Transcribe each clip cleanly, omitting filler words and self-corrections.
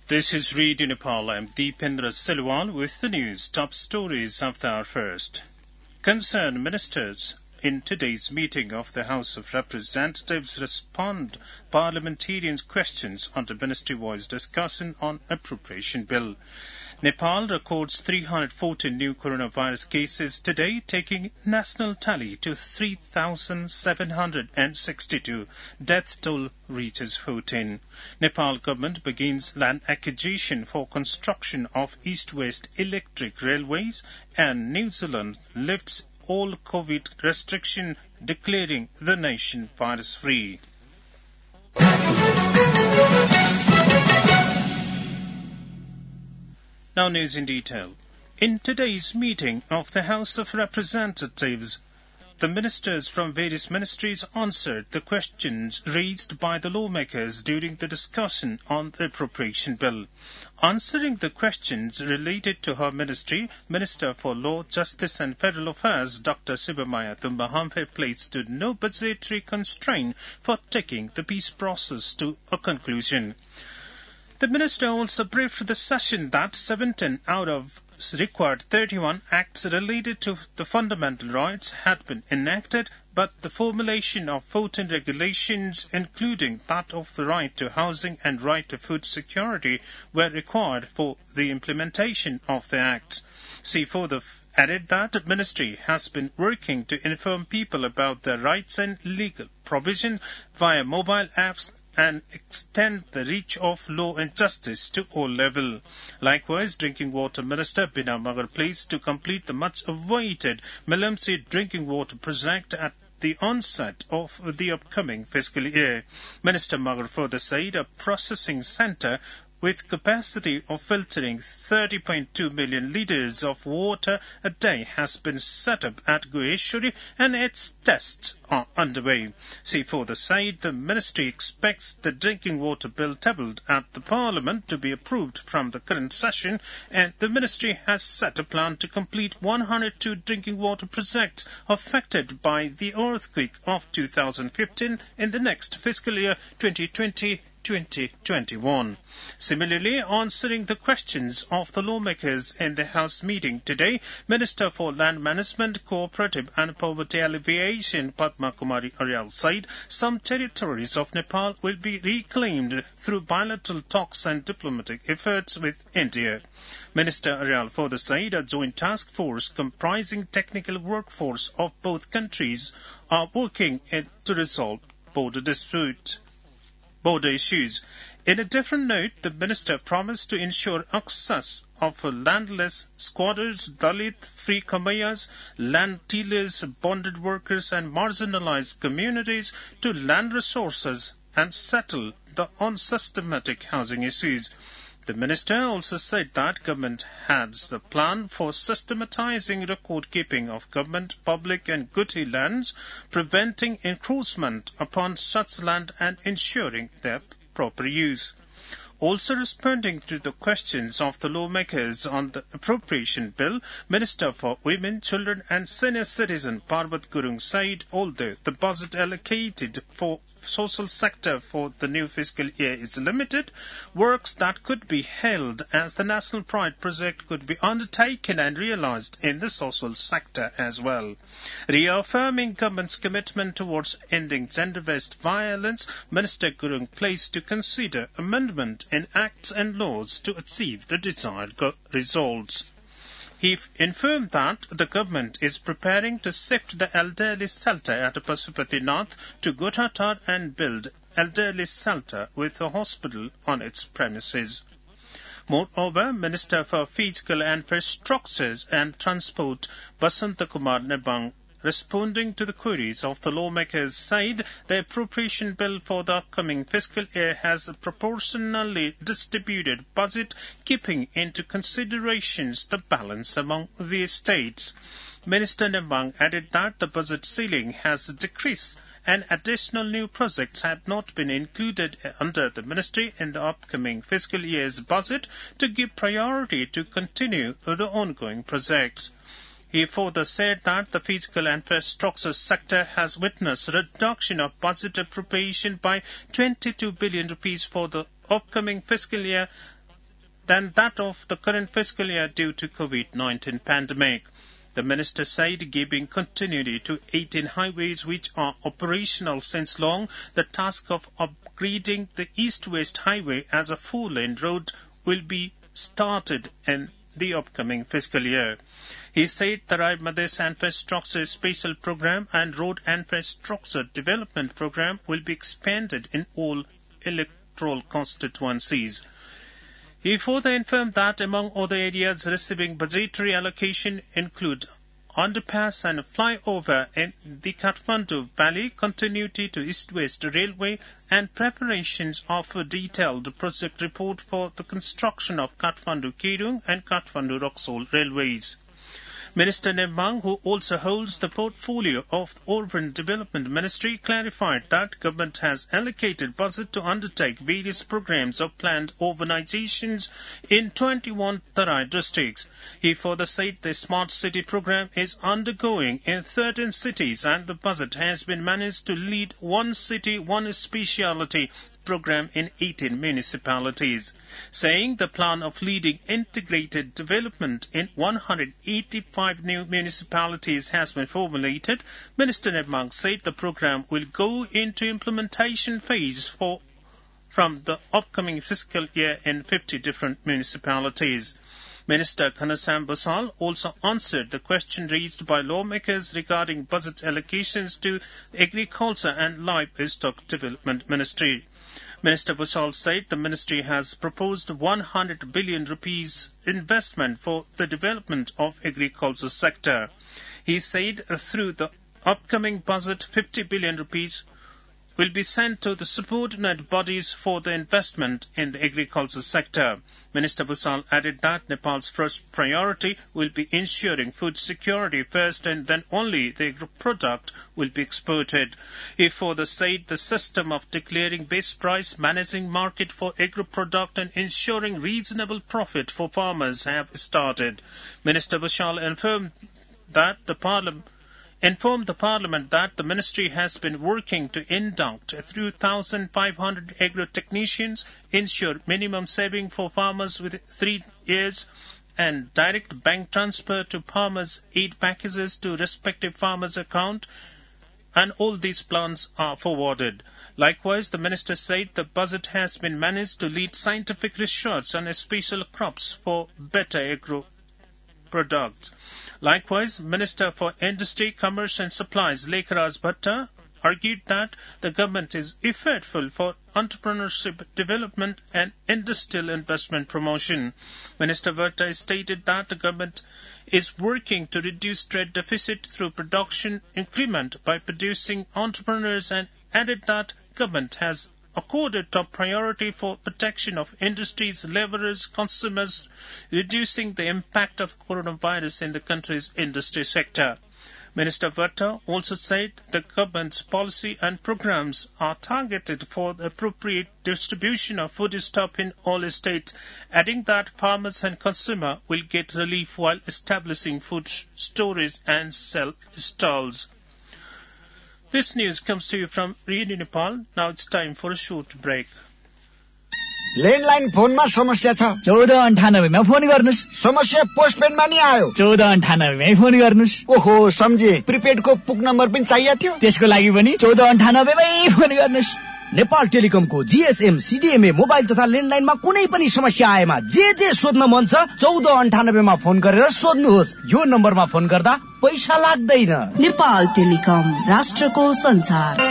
This is Radio Nepal. I am Deependra Silwal with the news. Top stories of the hour first. Concerned ministers in today's meeting of the House of Representatives respond parliamentarians' questions on the ministry-wise discussion on appropriation bill. Nepal records 314 new coronavirus cases today, taking national tally to 3,762. Death toll reaches 14. Nepal government begins land acquisition for construction of east-west electric railways, and New Zealand lifts all COVID restriction, declaring the nation virus-free. Now news in detail. In today's meeting of the House of Representatives, the ministers from various ministries answered the questions raised by the lawmakers during the discussion on the appropriation bill. Answering the questions related to her ministry, Minister for Law, Justice and Federal Affairs, Dr. Sibamaya Tumbahamfe, placed no budgetary constraint for taking the peace process to a conclusion. The minister also briefed the session that 17 out of required 31 acts related to the fundamental rights had been enacted, but the formulation of 14 regulations, including that of the right to housing and right to food security, were required for the implementation of the acts. She further added that the ministry has been working to inform people about their rights and legal provision via mobile apps and extend the reach of law and justice to all levels. Likewise, Drinking Water Minister Bina Magar pleased to complete the much-awaited Melamsi Drinking Water Project at the onset of the upcoming fiscal year. Minister Magar further said a processing centre with capacity of filtering 30.2 million litres of water a day has been set up at Gueshuri and its tests are underway. She further said the ministry expects the drinking water bill tabled at the Parliament to be approved from the current session, and the ministry has set a plan to complete 102 drinking water projects affected by the earthquake of 2015 in the next fiscal year 2020-2021. Similarly, answering the questions of the lawmakers in the House meeting today, Minister for Land Management, Cooperative and Poverty Alleviation, Padma Kumari Aryal, said some territories of Nepal will be reclaimed through bilateral talks and diplomatic efforts with India. Minister Aryal further said a joint task force comprising technical workforce of both countries are working to resolve border issues. In a different note, the minister promised to ensure access of landless squatters, Dalit, free kamayas, land dealers, bonded workers and marginalized communities to land resources and settle the unsystematic housing issues. The minister also said that government has the plan for systematizing record-keeping of government, public and Guti lands, preventing encroachment upon such land and ensuring their proper use. Also responding to the questions of the lawmakers on the appropriation bill, Minister for Women, Children and Senior Citizen Parvat Gurung said although the budget allocated for social sector for the new fiscal year is limited, works that could be held as the National Pride project could be undertaken and realized in the social sector as well. Reaffirming government's commitment towards ending gender-based violence, Minister Gurung placed to consider amendment in acts and laws to achieve the desired results. He informed that the government is preparing to shift the elderly shelter at Pasupatinath to Gotatar and build elderly shelter with a hospital on its premises. Moreover, Minister for Physical Infrastructures and Transport Basanta Kumar Nebang, responding to the queries of the lawmakers, said the appropriation bill for the upcoming fiscal year has a proportionally distributed budget, keeping into considerations the balance among the states. Minister Nebang added that the budget ceiling has decreased and additional new projects have not been included under the ministry in the upcoming fiscal year's budget to give priority to continue the ongoing projects. He further said that the physical infrastructure sector has witnessed a reduction of budget appropriation by 22 billion rupees for the upcoming fiscal year than that of the current fiscal year due to COVID-19 pandemic. The minister said, giving continuity to 18 highways which are operational since long, the task of upgrading the East-West Highway as a four-lane road will be started in the upcoming fiscal year. He said the Rai Madhya Infrastructure Special Program and Road Infrastructure Development Program will be expanded in all electoral constituencies. He further informed that among other areas receiving budgetary allocation include underpass and flyover in the Kathmandu Valley, continuity to East-West Railway, and preparations of a detailed project report for the construction of Kathmandu-Kirung and Kathmandu-Roxol railways. Minister Nembang, who also holds the portfolio of the Urban Development Ministry, clarified that government has allocated budget to undertake various programs of planned urbanizations in 21 Tarai districts. He further said the Smart City program is undergoing in 13 cities and the budget has been managed to lead One City, One Speciality program in 18 municipalities, saying the plan of leading integrated development in 185 new municipalities has been formulated. Minister Nembang said the program will go into implementation phase from the upcoming fiscal year in 50 different municipalities. Minister Ghanshyam Bansal also answered the question raised by lawmakers regarding budget allocations to Agriculture and Livestock Development Ministry. Minister Bansal said the ministry has proposed 100 billion rupees investment for the development of agriculture sector. He said through the upcoming budget, 50 billion rupees will be sent to the subordinate bodies for the investment in the agriculture sector. Minister Bansal added that Nepal's first priority will be ensuring food security first and then only the agro product will be exported. He further said the system of declaring base price, managing market for agro product and ensuring reasonable profit for farmers have started. Minister Bansal informed the Parliament that the ministry has been working to induct 3,500 agro-technicians, ensure minimum saving for farmers with 3 years, and direct bank transfer to farmers' aid packages to respective farmers' account, and all these plans are forwarded. Likewise, the minister said the budget has been managed to lead scientific research on special crops for better agro products. Likewise, Minister for Industry, Commerce and Supplies, Lekharaj Bhatta, argued that the government is effortful for entrepreneurship development and industrial investment promotion. Minister Bhatta stated that the government is working to reduce trade deficit through production increment by producing entrepreneurs and added that government has accorded top priority for protection of industries, laborers, consumers, reducing the impact of coronavirus in the country's industry sector. Minister Bhatta also said the government's policy and programs are targeted for the appropriate distribution of foodstuff in all states, adding that farmers and consumers will get relief while establishing food storage and sell stalls. This news comes to you from Radio Nepal. Now it's time for a short break. Landline फोनमा समस्या छ 1498 मा phone गर्नुस् समस्या पोस्टपेडमा नि आयो 1498 मै phone गर्नुस् ओहो सम्झे प्रिपेडको पुक नम्बर पनि चाहिएको थियो त्यसको लागि पनि 1498 मै फोन गर्नुस् नेपाल टेलिकमको जीएसएम सीडीएमए मोबाइल तथा ल्यान्डलाइनमा कुनै पनि समस्या आएमा जे सोध्न मन छ 1498 मा फोन गरेर सोध्नुहोस् यो नम्बरमा फोन गर्दा पैसा लाग्दैन नेपाल टेलिकम राष्ट्रको संचार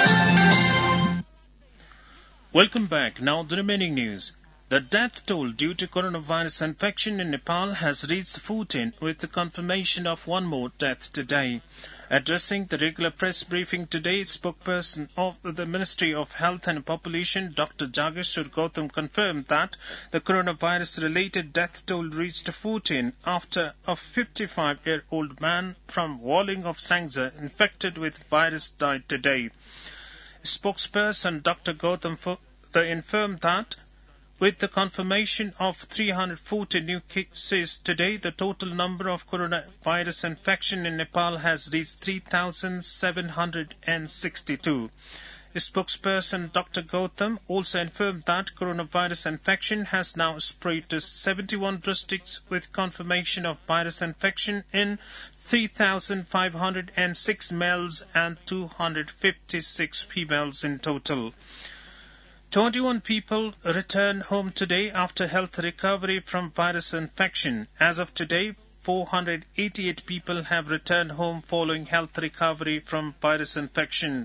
Welcome back. Now the remaining news. The death toll due to coronavirus infection in Nepal has reached 14 with the confirmation of one more death today. Addressing the regular press briefing today, spokesperson of the Ministry of Health and Population, Dr. Jageshwar Gautam, confirmed that the coronavirus-related death toll reached 14 after a 55-year-old man from Walling of Sangja infected with virus died today. Spokesperson Dr. Gautam informed that with the confirmation of 340 new cases today, the total number of coronavirus infection in Nepal has reached 3,762. Spokesperson Dr. Gautam also informed that coronavirus infection has now spread to 71 districts with confirmation of virus infection in 3,506 males and 256 females in total. 21 people return home today after health recovery from virus infection. As of today, 488 people have returned home following health recovery from virus infection.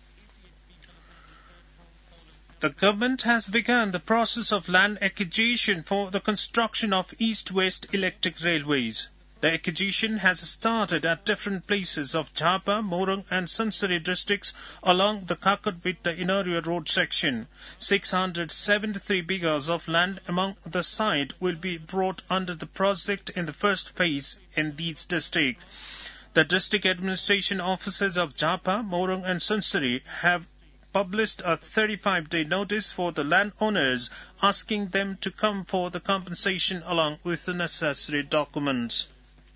The government has begun the process of land acquisition for the construction of East-West electric railways. The acquisition has started at different places of Jhapa, Morung and Sunsari districts along the Kakarvitta-Inaria road section. 673 bighas of land among the site will be brought under the project in the first phase in these districts. The district administration officers of Jhapa, Morung and Sunsari have published a 35-day notice for the landowners asking them to come for the compensation along with the necessary documents.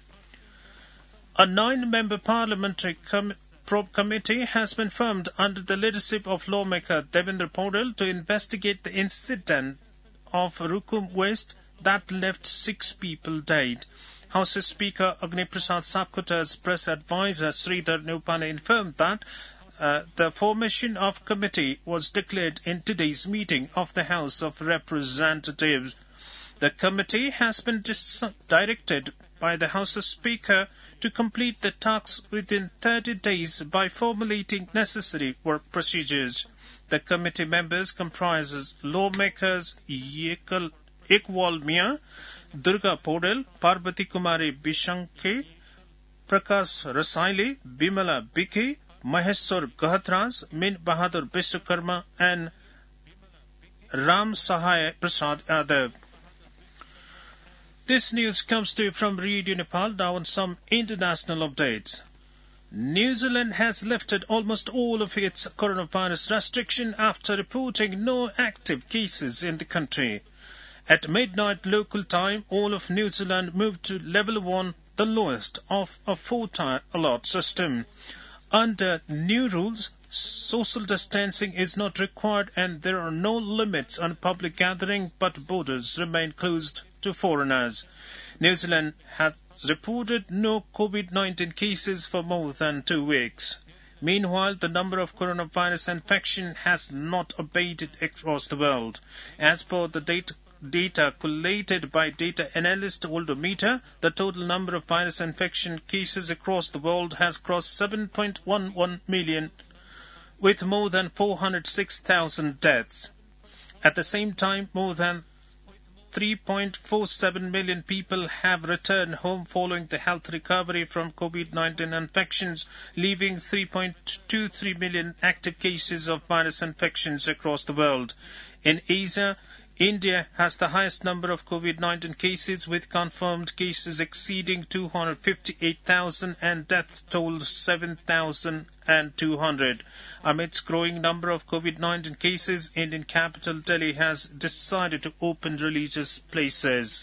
A 9-member parliamentary committee has been formed under the leadership of lawmaker Devendra Paudel to investigate the incident of Rukum West that left 6 people dead. House Speaker Agni Prasad Sapkota's press advisor Sridhar Nupane informed that the formation of committee was declared in today's meeting of the House of Representatives. The committee has been directed by the House Speaker to complete the tasks within 30 days by formulating necessary work procedures. The committee members comprises lawmakers Iqbal Mia, Durga Paudel, Parvati Kumari Bishanke, Prakash Rasaili, Bimala Biki, Maheshwar Gahatraj, Min Bahadur Vishwakarma and Ram Sahaya Prasad Yadav. This news comes to you from Radio Nepal. Now on some international updates. New Zealand has lifted almost all of its coronavirus restriction after reporting no active cases in the country. At midnight local time, all of New Zealand moved to level 1, the lowest of a 4-tier alert system. Under new rules, social distancing is not required and there are no limits on public gathering, but borders remain closed to foreigners. New Zealand has reported no COVID-19 cases for more than 2 weeks. Meanwhile, the number of coronavirus infection has not abated across the world. As per the data collated by data analyst Worldometer, the total number of virus infection cases across the world has crossed 7.11 million, with more than 406,000 deaths. At the same time, more than 3.47 million people have returned home following the health recovery from COVID-19 infections, leaving 3.23 million active cases of virus infections across the world. In Asia, India has the highest number of COVID-19 cases, with confirmed cases exceeding 258,000 and death toll 7,200. Amidst growing number of COVID-19 cases, Indian capital Delhi has decided to open religious places.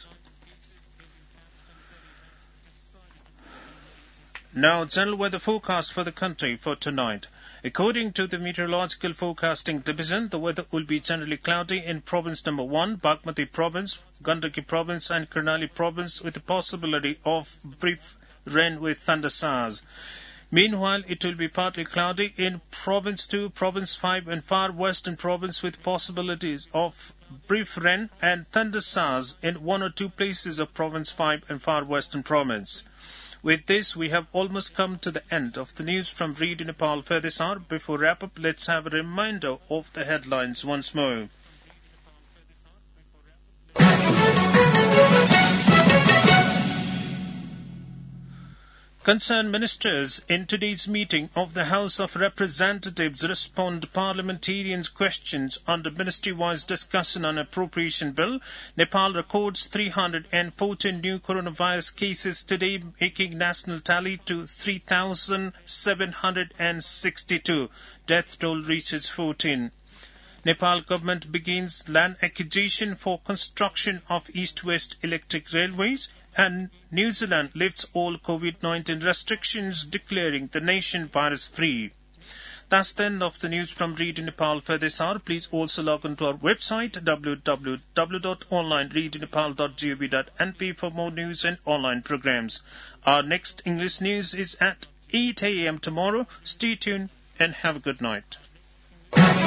Now, general weather forecast for the country for tonight. According to the Meteorological Forecasting Division, the weather will be generally cloudy in Province number 1, Bagmati Province, Gandaki Province and Karnali Province, with the possibility of brief rain with thunder showers. Meanwhile, it will be partly cloudy in Province 2, Province 5 and Far Western Province, with possibilities of brief rain and thunder showers in 1 or 2 places of Province 5 and Far Western Province. With this, we have almost come to the end of the news from Radio Nepal for this hour. Before wrap-up, let's have a reminder of the headlines once more. Concerned ministers in today's meeting of the House of Representatives respond to parliamentarians' questions on the ministry-wise discussion on appropriation bill. Nepal records 314 new coronavirus cases today, making national tally to 3,762. Death toll reaches 14. Nepal government begins land acquisition for construction of East-West electric railways, and New Zealand lifts all COVID-19 restrictions, declaring the nation virus-free. That's the end of the news from Radio Nepal for this hour. Please also log on to our website www.onlineradionepal.gov.np for more news and online programs. Our next English news is at 8 a.m. tomorrow. Stay tuned and have a good night.